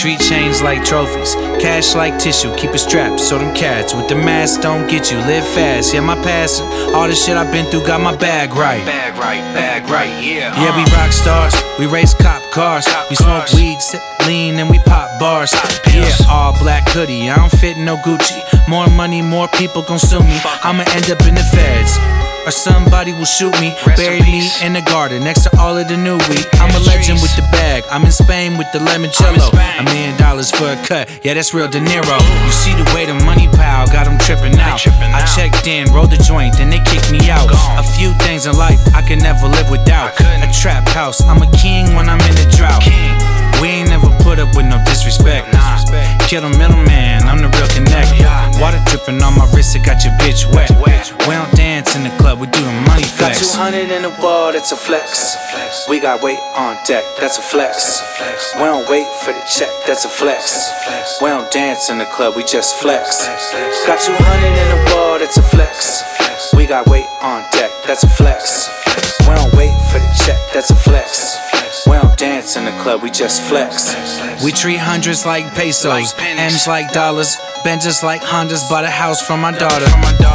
treat chains like trophies, cash like tissue, keep it strapped so them cats with the mask don't get you. Live fast, yeah, my past, all the shit I've been through got my bag right. Bag right, yeah. Yeah, we rock stars, we race cop cars, we smoke weed, sip lean, and we pop bars. Yeah, all black hoodie, I don't fit no Gucci. More money, more people gon' sue me. I'ma end up in the feds, or somebody will shoot me. Bury me in the garden next to all of the new weed. I'm a legend with the bag, I'm in Spain with the limoncello. $1 million for a cut, yeah, that's real De Niro. You see the way the money pile got them tripping out. I checked in, rolled the joint, then they kicked me out. A few things in life I can never live without. A trap house, I'm a king when I'm in the drought. We ain't never put up with no disrespect. Kill the middleman, I'm the real connect. Water dripping on my wrist, it got your bitch wet. We don't dance in the club, we do the money flex. Got 200 in the wall, that's a flex. We got weight on deck, that's a flex. We don't wait for the check, that's a flex. We don't dance in the club, we just flex. Got 200 in the wall, that's a flex. We got weight on deck, that's a flex. We don't wait for the check, that's a flex. We don't dance in the club, we just flex. We treat hundreds like pesos, M's like dollars, Benzes like Hondas. Bought a house from my daughter,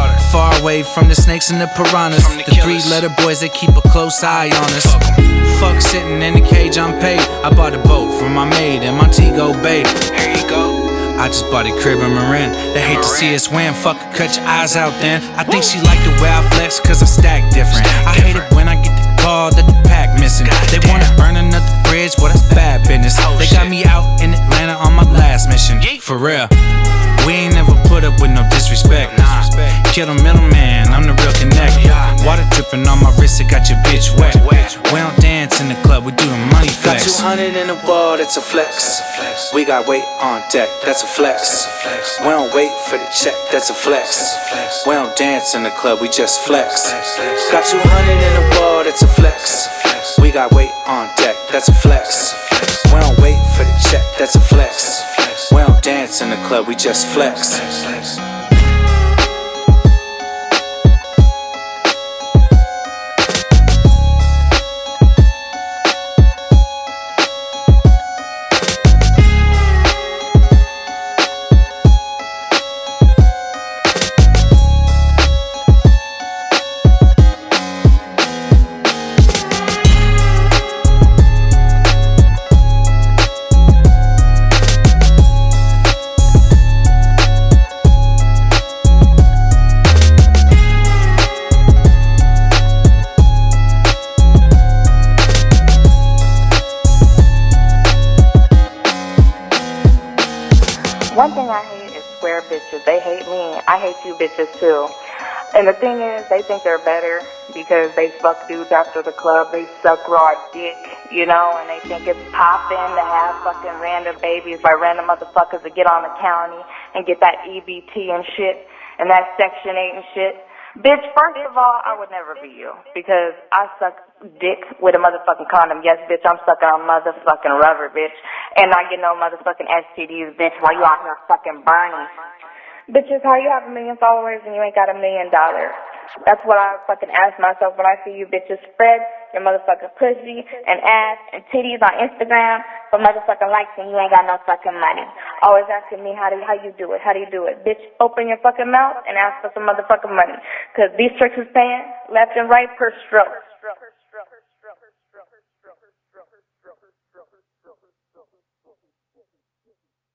far away from the snakes and the piranhas, the three-letter boys that keep a close eye on us. Fuck sitting in the cage, I'm paid. I bought a boat for my maid in Montego Bay. Here you go. I just bought a crib in Marin. They hate to see us win, fuck her, cut your eyes out then. I think she like the way I flex, cause I stack different. I hate it when I get the call that the pack missing. They wanna burn another bridge, boy, that's bad business. They got me out in Atlanta on my last mission. For real, we ain't never put up with no disrespect. Kill the middleman, I'm the real connect. Water dripping on my wrist, it got your bitch wet. We don't dance in the club, we do the money flex. Got 200 in the wall, that's a flex. We got weight on deck, that's a flex. We don't wait for the check, that's a flex. We don't dance in the club, we just flex. Got 200 in the wall, that's a flex. We got weight on deck, that's a flex. We don't wait for the check, that's a flex. We don't dance in the club, we just flex. One thing I hate is square bitches. They hate me. I hate you bitches too. And the thing is, they think they're better because they fuck dudes after the club. They suck raw dick, you know, and they think it's poppin' to have fucking random babies by random motherfuckers that get on the county and get that EBT and shit and that Section 8 and shit. Bitch, first of all, I would never be you because I suck dick with a motherfucking condom. Yes, bitch, I'm sucking on motherfucking rubber, bitch. And I get no motherfucking STDs, bitch, while you out here fucking burning. Bitches, how you have 1 million followers and you ain't got $1 million? That's what I fucking ask myself when I see you bitches spread your motherfucking pussy and ass and titties on Instagram for motherfucking likes and you ain't got no fucking money. Always asking me how you do it, how do you do it? Bitch, open your fucking mouth and ask for some motherfucking money. Cause these tricks is paying left and right per stroke.